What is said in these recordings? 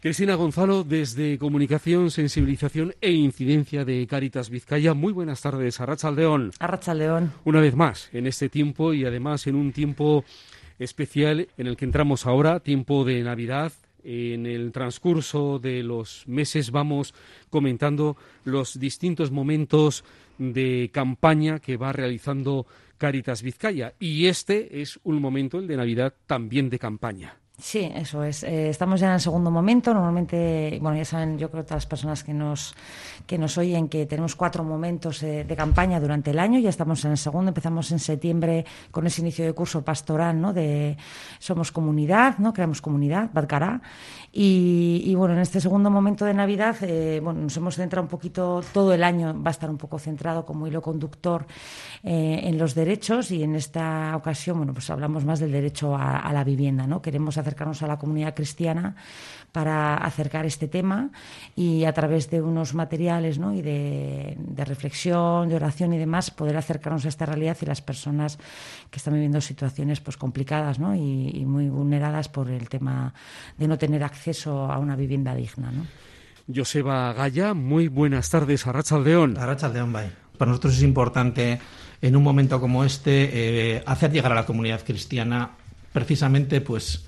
Cristina Gonzalo, desde Comunicación, Sensibilización e Incidencia de Cáritas Vizcaya. Muy buenas tardes, Arratsaldeon. Arratsaldeon. Una vez más, en este tiempo y además en un tiempo especial en el que entramos ahora, tiempo de Navidad. En el transcurso de los meses vamos comentando los distintos momentos de campaña que va realizando Cáritas Vizcaya. Y este es un momento, el de Navidad, también de campaña. Sí, eso es. Estamos ya en el segundo momento. Normalmente, bueno, ya saben, yo creo que todas las personas que nos oyen que tenemos 4 momentos de campaña durante el año. Ya estamos en el segundo. Empezamos en septiembre con ese inicio de curso pastoral, ¿no? De Somos Comunidad, ¿no? Creamos Comunidad, Badcará. Y bueno, en este segundo momento de Navidad, bueno, nos hemos centrado un poquito, todo el año va a estar un poco centrado como hilo conductor en los derechos, y en esta ocasión, bueno, pues hablamos más del derecho a la vivienda, ¿no? Queremos acercarnos a la comunidad cristiana para acercar este tema, y a través de unos materiales, ¿no? Y de reflexión, de oración y demás, poder acercarnos a esta realidad y las personas que están viviendo situaciones pues complicadas, ¿no? Y muy vulneradas por el tema de no tener acceso a una vivienda digna, ¿no? Joseba Gaya, muy buenas tardes, Arratsaldeon. Arratsaldeon, bai. Para nosotros es importante, en un momento como este, hacer llegar a la comunidad cristiana precisamente pues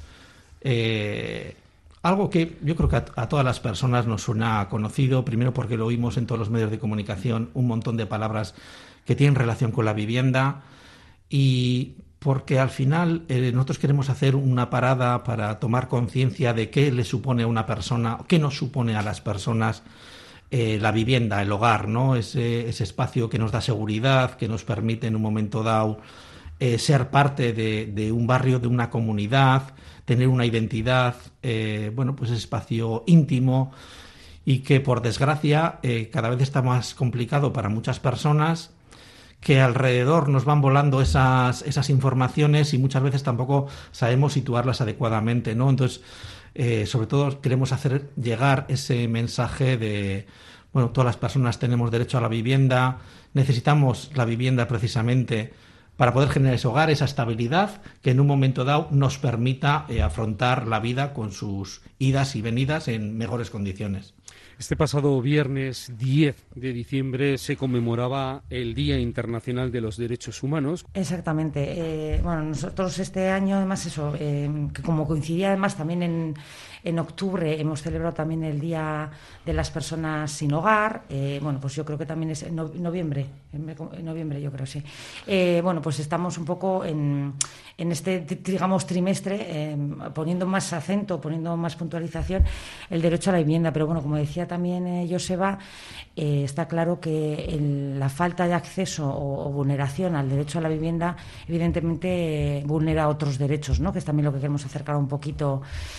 algo que yo creo que a todas las personas nos suena conocido, primero porque lo oímos en todos los medios de comunicación, un montón de palabras que tienen relación con la vivienda, y porque al final nosotros queremos hacer una parada para tomar conciencia de qué le supone a una persona, qué nos supone a las personas la vivienda, el hogar, ¿no? Ese espacio que nos da seguridad, que nos permite en un momento dado ser parte de un barrio, de una comunidad, tener una identidad, bueno, pues espacio íntimo, y que por desgracia cada vez está más complicado para muchas personas, que alrededor nos van volando esas informaciones y muchas veces tampoco sabemos situarlas adecuadamente, ¿no? Entonces, sobre todo queremos hacer llegar ese mensaje de, bueno, todas las personas tenemos derecho a la vivienda, necesitamos la vivienda precisamente para poder generar ese hogar, esa estabilidad que en un momento dado nos permita afrontar la vida con sus idas y venidas en mejores condiciones. Este pasado viernes 10 de diciembre se conmemoraba el Día Internacional de los Derechos Humanos. Exactamente. Bueno, nosotros este año, además, eso, que como coincidía además también en octubre, hemos celebrado también el Día de las Personas Sin Hogar. Bueno, pues yo creo que también es en noviembre, yo creo, sí. Bueno, pues estamos un poco en este, digamos, trimestre, poniendo más acento, poniendo más puntualización el derecho a la vivienda. Pero bueno, como decía también Joseba, está claro que la falta de acceso o vulneración al derecho a la vivienda evidentemente vulnera otros derechos, ¿no? Que es también lo que queremos acercar un poquito.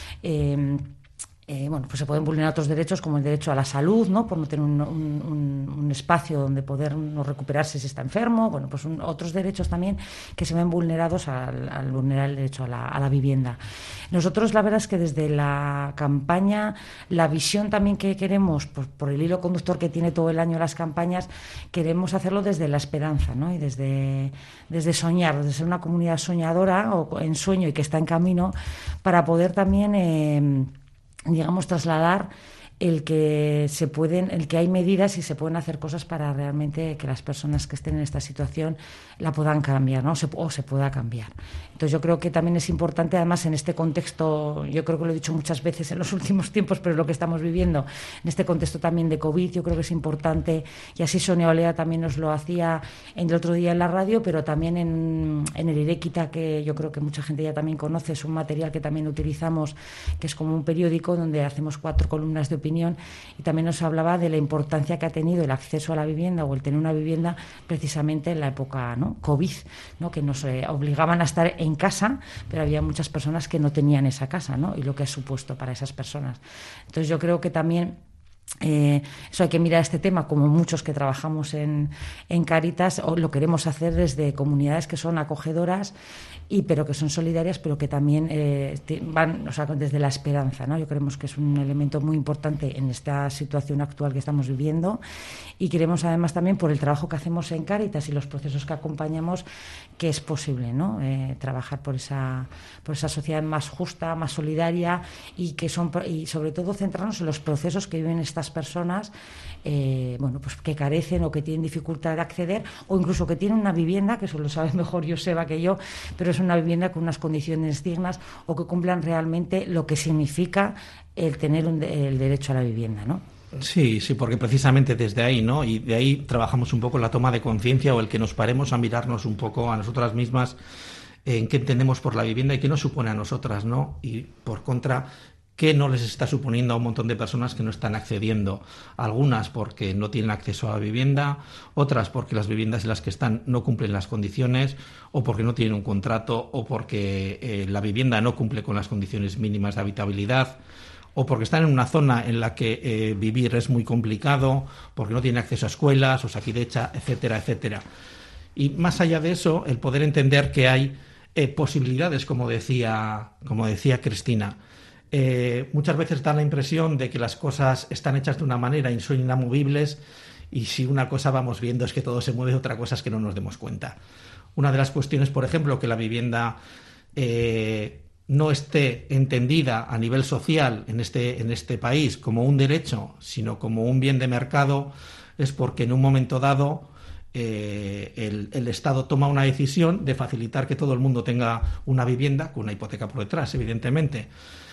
Bueno, pues se pueden vulnerar otros derechos, como el derecho a la salud, ¿no? Por no tener un espacio donde poder no recuperarse si está enfermo. Bueno, pues otros derechos también que se ven vulnerados al vulnerar el derecho a la vivienda. Nosotros, la verdad es que desde la campaña, la visión también que queremos, pues, por el hilo conductor que tiene todo el año las campañas, queremos hacerlo desde la esperanza, ¿no? Y desde soñar, desde ser una comunidad soñadora o en sueño y que está en camino, para poder también digamos, trasladar el que hay medidas y se pueden hacer cosas para realmente que las personas que estén en esta situación la puedan cambiar, ¿no? O se pueda cambiar. Entonces yo creo que también es importante, además en este contexto, yo creo que lo he dicho muchas veces en los últimos tiempos, pero lo que estamos viviendo en este contexto también de COVID, yo creo que es importante, y así Sonia Olea también nos lo hacía el otro día en la radio, pero también en el Irequita, que yo creo que mucha gente ya también conoce, es un material que también utilizamos, que es como un periódico donde hacemos 4 columnas de opinión, y también nos hablaba de la importancia que ha tenido el acceso a la vivienda o el tener una vivienda precisamente en la época, ¿no? COVID, ¿no? Que nos obligaban a estar en casa, pero había muchas personas que no tenían esa casa, ¿no? Y lo que ha supuesto para esas personas. Entonces yo creo que también Eso hay que mirar este tema, como muchos que trabajamos en Cáritas, lo queremos hacer desde comunidades que son acogedoras pero que son solidarias, pero que también van, o sea, desde la esperanza, ¿no? Yo creemos que es un elemento muy importante en esta situación actual que estamos viviendo, y queremos además también, por el trabajo que hacemos en Cáritas y los procesos que acompañamos, que es posible, ¿no? Trabajar por esa sociedad más justa, más solidaria, y sobre todo centrarnos en los procesos que viven estas personas, pues que carecen o que tienen dificultad de acceder, o incluso que tienen una vivienda, que eso lo sabe mejor Joseba que yo, pero es una vivienda con unas condiciones dignas, o que cumplan realmente lo que significa el tener el derecho a la vivienda, ¿no? Sí, porque precisamente desde ahí, ¿no? Y de ahí trabajamos un poco la toma de conciencia, o el que nos paremos a mirarnos un poco a nosotras mismas en qué entendemos por la vivienda y qué nos supone a nosotras, ¿no? Y por contra, qué no les está suponiendo a un montón de personas que no están accediendo. Algunas porque no tienen acceso a la vivienda, otras porque las viviendas en las que están no cumplen las condiciones, o porque no tienen un contrato, o porque la vivienda no cumple con las condiciones mínimas de habitabilidad, o porque están en una zona en la que vivir es muy complicado, porque no tienen acceso a escuelas, Osakidetza, etcétera, etcétera. Y más allá de eso, el poder entender que hay posibilidades, como decía Cristina. Muchas veces da la impresión de que las cosas están hechas de una manera y son inamovibles, y si una cosa vamos viendo es que todo se mueve, otra cosa es que no nos demos cuenta. Una de las cuestiones, por ejemplo, que la vivienda no esté entendida a nivel social en este país como un derecho, sino como un bien de mercado, es porque en un momento dado el Estado toma una decisión de facilitar que todo el mundo tenga una vivienda, con una hipoteca por detrás, evidentemente.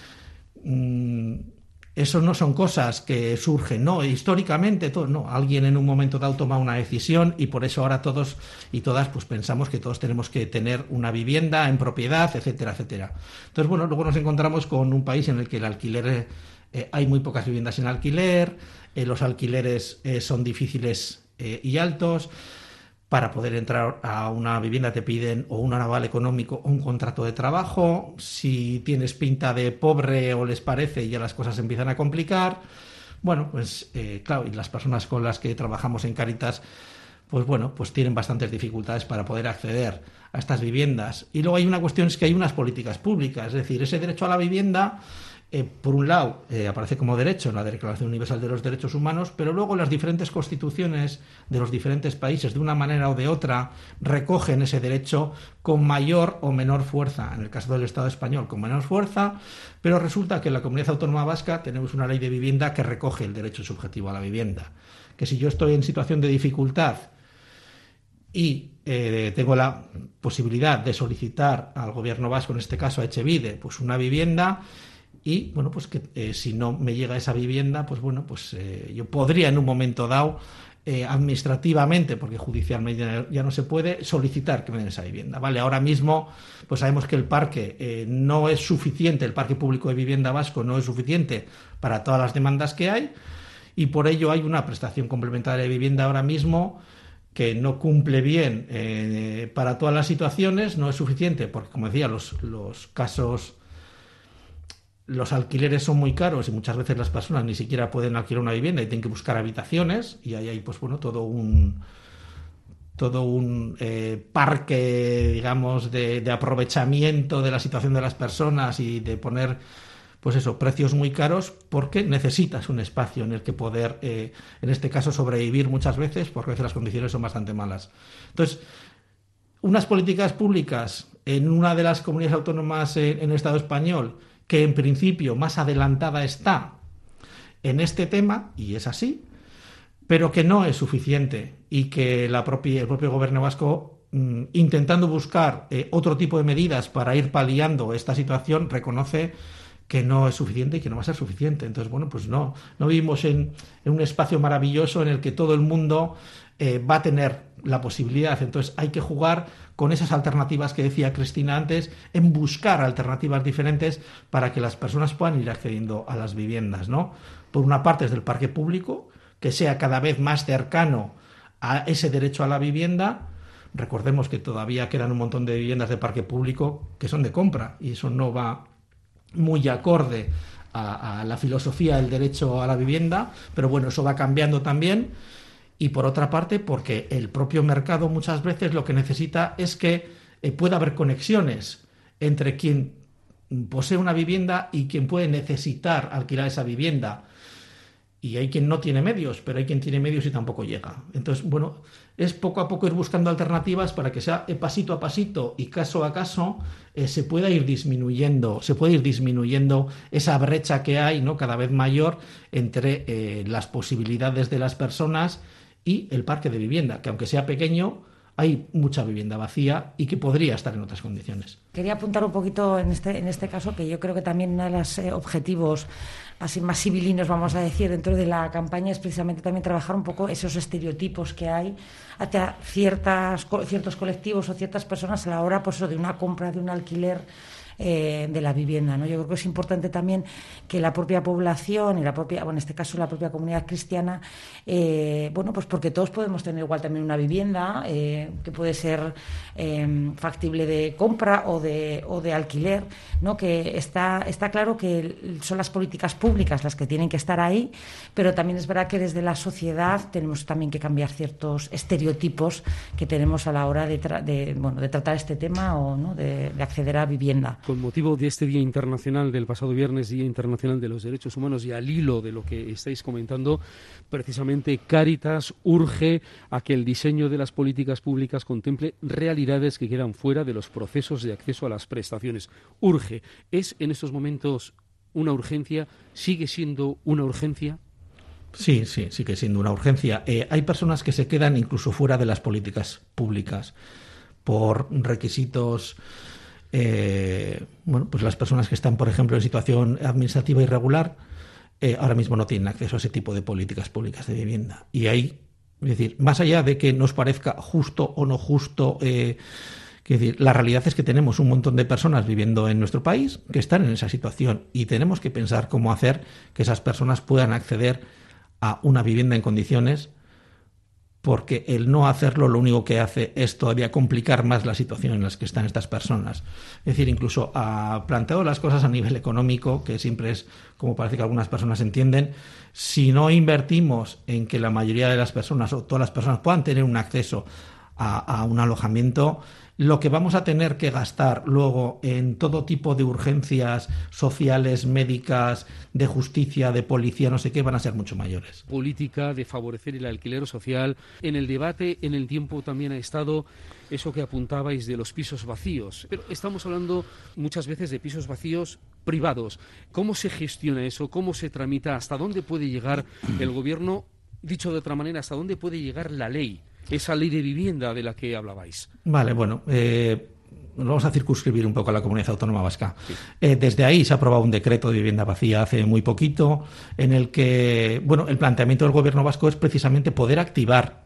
Eso no son cosas que surgen, no, históricamente alguien en un momento dado toma una decisión, y por eso ahora todos y todas pues pensamos que todos tenemos que tener una vivienda en propiedad, etcétera, etcétera. Entonces, luego nos encontramos con un país en el que el alquiler, hay muy pocas viviendas en alquiler, los alquileres son difíciles y altos. Para poder entrar a una vivienda te piden o un aval económico o un contrato de trabajo. Si tienes pinta de pobre o les parece, ya las cosas se empiezan a complicar. Claro, y las personas con las que trabajamos en Cáritas, pues tienen bastantes dificultades para poder acceder a estas viviendas. Y luego hay una cuestión, es que hay unas políticas públicas, es decir, ese derecho a la vivienda, por un lado, aparece como derecho en la Declaración Universal de los Derechos Humanos, pero luego las diferentes constituciones de los diferentes países, de una manera o de otra, recogen ese derecho con mayor o menor fuerza. En el caso del Estado español, con menor fuerza, pero resulta que en la Comunidad Autónoma Vasca tenemos una ley de vivienda que recoge el derecho subjetivo a la vivienda. Que si yo estoy en situación de dificultad y tengo la posibilidad de solicitar al Gobierno vasco, en este caso a Etxebide, pues una vivienda, y que si no me llega esa vivienda, yo podría en un momento dado administrativamente, porque judicialmente ya no se puede, solicitar que me den esa vivienda. Vale, ahora mismo pues sabemos que el parque no es suficiente, el parque público de vivienda vasco no es suficiente para todas las demandas que hay, y por ello hay una prestación complementaria de vivienda ahora mismo que no cumple bien para todas las situaciones, no es suficiente, porque como decía, los alquileres son muy caros y muchas veces las personas ni siquiera pueden alquilar una vivienda y tienen que buscar habitaciones, y ahí hay todo un parque, digamos, de aprovechamiento de la situación de las personas y de poner precios muy caros, porque necesitas un espacio en el que poder, en este caso, sobrevivir muchas veces, porque a veces las condiciones son bastante malas. Entonces, unas políticas públicas en una de las comunidades autónomas en el Estado español, que en principio más adelantada está en este tema, y es así, pero que no es suficiente, y que el propio Gobierno vasco, intentando buscar otro tipo de medidas para ir paliando esta situación, reconoce que no es suficiente y que no va a ser suficiente. Entonces, no vivimos en un espacio maravilloso en el que todo el mundo va a tener la posibilidad. Entonces hay que jugar con esas alternativas que decía Cristina antes, en buscar alternativas diferentes para que las personas puedan ir accediendo a las viviendas, ¿no? Por una parte, desde el parque público, que sea cada vez más cercano a ese derecho a la vivienda. Recordemos que todavía quedan un montón de viviendas de parque público que son de compra, y eso no va muy acorde a la filosofía del derecho a la vivienda, pero bueno, eso va cambiando también. Y por otra parte, porque el propio mercado muchas veces lo que necesita es que pueda haber conexiones entre quien posee una vivienda y quien puede necesitar alquilar esa vivienda. Y hay quien no tiene medios, pero hay quien tiene medios y tampoco llega. Entonces, bueno, es poco a poco ir buscando alternativas para que sea pasito a pasito y caso a caso se pueda ir disminuyendo esa brecha que hay, ¿no?, cada vez mayor entre las posibilidades de las personas y el parque de vivienda, que aunque sea pequeño, hay mucha vivienda vacía y que podría estar en otras condiciones. Quería apuntar un poquito en este caso, que yo creo que también uno de los objetivos así más civilinos, vamos a decir, dentro de la campaña es precisamente también trabajar un poco esos estereotipos que hay hacia ciertos colectivos o ciertas personas a la hora, pues, de una compra, de un alquiler de la vivienda, ¿no? Yo creo que es importante también que la propia población y en este caso la propia comunidad cristiana, pues porque todos podemos tener igual también una vivienda que puede ser factible de compra o de alquiler, ¿no? Que está claro que son las políticas públicas las que tienen que estar ahí, pero también es verdad que desde la sociedad tenemos también que cambiar ciertos estereotipos que tenemos a la hora de tratar este tema o, ¿no?, de acceder a vivienda. Con motivo de este Día Internacional del pasado viernes, Día Internacional de los Derechos Humanos, y al hilo de lo que estáis comentando, precisamente Cáritas urge a que el diseño de las políticas públicas contemple realidades que quedan fuera de los procesos de acceso a las prestaciones. Urge. ¿Es en estos momentos una urgencia? ¿Sigue siendo una urgencia? Sí, sigue siendo una urgencia. Hay personas que se quedan incluso fuera de las políticas públicas por requisitos. Pues las personas que están, por ejemplo, en situación administrativa irregular, ahora mismo no tienen acceso a ese tipo de políticas públicas de vivienda. Y ahí, es decir, más allá de que nos parezca justo o no justo, la realidad es que tenemos un montón de personas viviendo en nuestro país que están en esa situación y tenemos que pensar cómo hacer que esas personas puedan acceder a una vivienda en condiciones, porque el no hacerlo lo único que hace es todavía complicar más la situación en la que están estas personas. Es decir, incluso planteado las cosas a nivel económico, que siempre es como parece que algunas personas entienden, si no invertimos en que la mayoría de las personas o todas las personas puedan tener un acceso a un alojamiento, lo que vamos a tener que gastar luego en todo tipo de urgencias sociales, médicas, de justicia, de policía, no sé qué, van a ser mucho mayores. Política de favorecer el alquiler social. En el debate, en el tiempo también ha estado eso que apuntabais de los pisos vacíos. Pero estamos hablando muchas veces de pisos vacíos privados. ¿Cómo se gestiona eso? ¿Cómo se tramita? ¿Hasta dónde puede llegar el gobierno? Dicho de otra manera, ¿hasta dónde puede llegar la ley? Esa ley de vivienda de la que hablabais. Vale, bueno, vamos a circunscribir un poco a la Comunidad Autónoma Vasca. Sí. Desde ahí se ha aprobado un decreto de vivienda vacía hace muy poquito, en el que, el planteamiento del Gobierno vasco es precisamente poder activar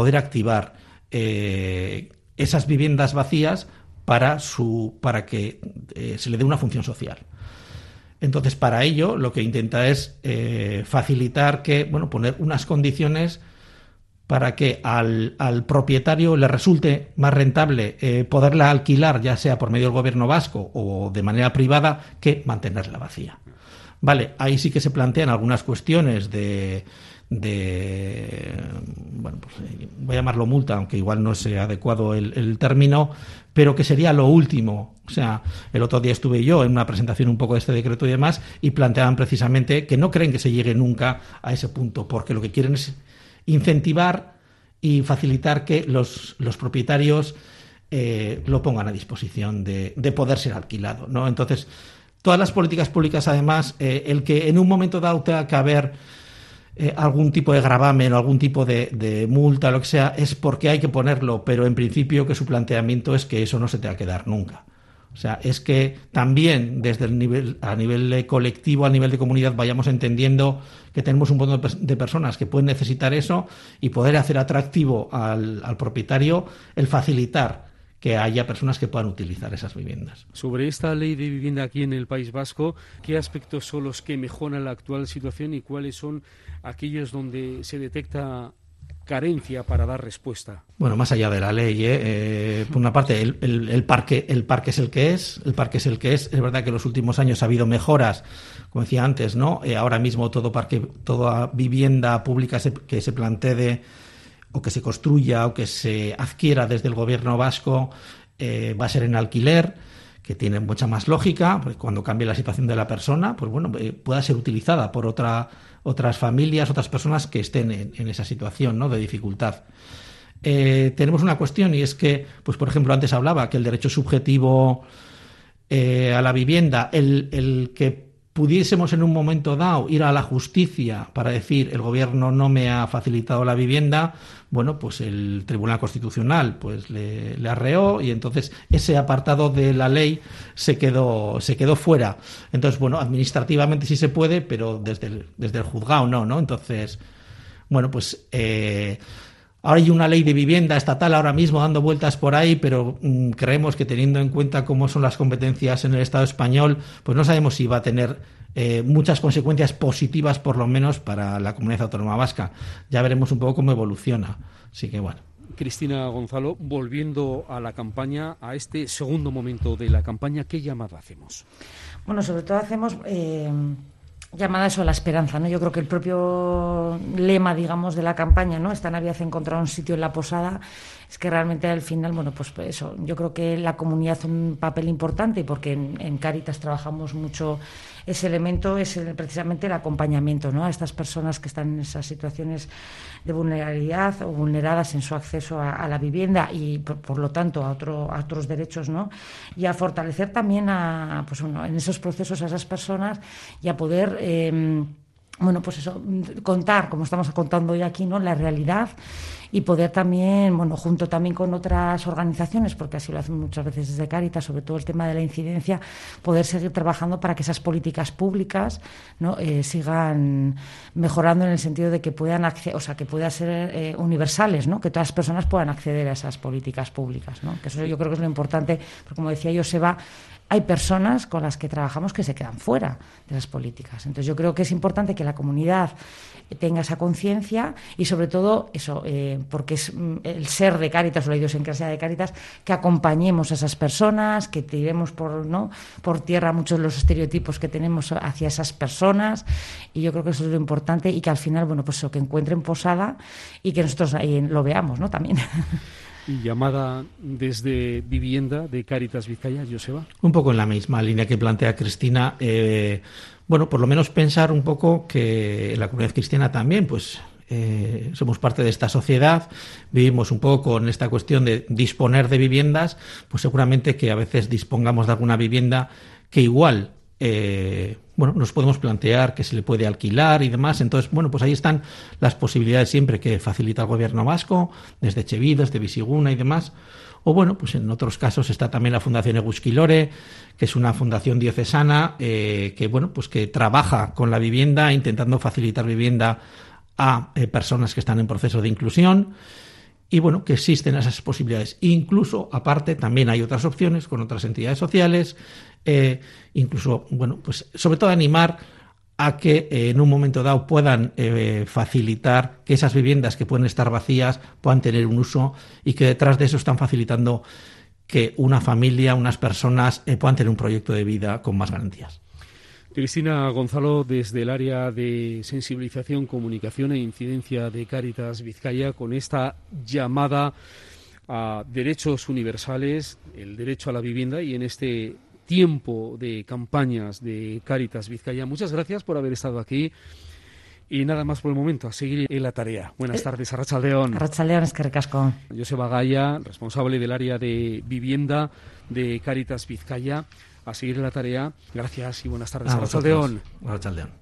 esas viviendas vacías para que se le dé una función social. Entonces, para ello, lo que intenta es facilitar poner unas condiciones para que al propietario le resulte más rentable poderla alquilar, ya sea por medio del gobierno vasco o de manera privada, que mantenerla vacía. Vale, ahí sí que se plantean algunas cuestiones voy a llamarlo multa, aunque igual no sea adecuado el término, pero que sería lo último. O sea, el otro día estuve yo en una presentación un poco de este decreto y demás, y planteaban precisamente que no creen que se llegue nunca a ese punto, porque lo que quieren es incentivar y facilitar que los propietarios lo pongan a disposición de poder ser alquilado, ¿no? Entonces, todas las políticas públicas, además, el que en un momento dado tenga que haber algún tipo de gravamen o algún tipo de multa, lo que sea, es porque hay que ponerlo, pero en principio que su planteamiento es que eso no se tenga que dar nunca. O sea, es que también desde a nivel colectivo, a nivel de comunidad, vayamos entendiendo que tenemos un montón de personas que pueden necesitar eso y poder hacer atractivo al propietario el facilitar que haya personas que puedan utilizar esas viviendas. Sobre esta ley de vivienda aquí en el País Vasco, ¿qué aspectos son los que mejoran la actual situación y cuáles son aquellos donde se detecta carencia para dar respuesta? Bueno, más allá de la ley, por una parte, el parque es el que es, Es verdad que en los últimos años ha habido mejoras, como decía antes, ¿no? Ahora mismo toda vivienda pública que se plantee o que se construya o que se adquiera desde el gobierno vasco va a ser en alquiler, que tiene mucha más lógica, porque cuando cambie la situación de la persona, pues bueno, pueda ser utilizada por otras familias, otras personas que estén en esa situación, ¿no?, de dificultad. Tenemos una cuestión, y es que, pues por ejemplo, antes hablaba que el derecho subjetivo a la vivienda, el que pudiésemos en un momento dado ir a la justicia para decir el gobierno no me ha facilitado la vivienda, bueno, pues el Tribunal Constitucional pues le arreó, y entonces ese apartado de la ley se quedó fuera. Entonces, bueno, administrativamente sí se puede, pero desde el juzgado no. Entonces, bueno, pues ahora hay una ley de vivienda estatal ahora mismo dando vueltas por ahí, pero creemos que, teniendo en cuenta cómo son las competencias en el Estado español, pues no sabemos si va a tener muchas consecuencias positivas, por lo menos para la comunidad autónoma vasca. Ya veremos un poco cómo evoluciona. Así que bueno. Cristina Gonzalo, volviendo a la campaña, a este segundo momento de la campaña, ¿qué llamada hacemos? Bueno, sobre todo hacemos llamada eso a la esperanza, ¿no? Yo creo que el propio lema, digamos, de la campaña, ¿no?, esta Navidad he encontrado un sitio en la posada, es que realmente al final, bueno, pues eso, yo creo que la comunidad hace un papel importante, porque en Cáritas trabajamos mucho ese elemento, es precisamente el acompañamiento, ¿no?, a estas personas que están en esas situaciones de vulnerabilidad o vulneradas en su acceso a la vivienda, y por lo tanto a otros derechos, ¿no?, y a fortalecer también en esos procesos a esas personas, y a poder pues eso, contar, como estamos contando hoy aquí, ¿no?, la realidad, y poder también, bueno, junto también con otras organizaciones, porque así lo hacen muchas veces desde Cáritas, sobre todo el tema de la incidencia, poder seguir trabajando para que esas políticas públicas, ¿no?, sigan mejorando, en el sentido de que puedan que puedan ser universales, ¿no?, que todas las personas puedan acceder a esas políticas públicas, ¿no?, que eso yo creo que es lo importante, porque como decía Joseba, hay personas con las que trabajamos que se quedan fuera de esas políticas. Entonces yo creo que es importante que la comunidad tenga esa conciencia, y sobre todo eso, porque es el ser de Cáritas o la idiosincrasia de Cáritas, que acompañemos a esas personas, que tiremos por tierra muchos de los estereotipos que tenemos hacia esas personas, y yo creo que eso es lo importante, y que al final, bueno, pues eso, que encuentren posada y que nosotros ahí lo veamos, ¿no?, también. Llamada desde vivienda de Cáritas Vizcaya, Joseba. Un poco en la misma línea que plantea Cristina. Bueno, por lo menos pensar un poco que en la comunidad cristiana también, pues somos parte de esta sociedad, vivimos un poco con esta cuestión de disponer de viviendas, pues seguramente que a veces dispongamos de alguna vivienda que igual nos podemos plantear que se le puede alquilar y demás. Entonces, bueno, pues ahí están las posibilidades siempre que facilita el gobierno vasco, desde Etxebide, desde Biziguna y demás. O bueno, pues en otros casos está también la Fundación Eguzki-Lore, que es una fundación diocesana que trabaja con la vivienda, intentando facilitar vivienda a personas que están en proceso de inclusión. Y bueno, que existen esas posibilidades. Incluso, aparte, también hay otras opciones con otras entidades sociales. Incluso, bueno, pues sobre todo animar a que en un momento dado puedan facilitar que esas viviendas que pueden estar vacías puedan tener un uso, y que detrás de eso están facilitando que una familia, unas personas puedan tener un proyecto de vida con más garantías. Cristina Gonzalo, desde el área de sensibilización, comunicación e incidencia de Cáritas Vizcaya, con esta llamada a derechos universales, el derecho a la vivienda, y en este tiempo de campañas de Cáritas Vizcaya. Muchas gracias por haber estado aquí. Y nada más por el momento, a seguir en la tarea. Buenas tardes, Arratsaldeon. Arratsaldeon, eskerrik asko. Joseba Gaia, responsable del área de vivienda de Cáritas Vizcaya. A seguir en la tarea. Gracias y buenas tardes. Arratsaldeon. Arratsaldeon.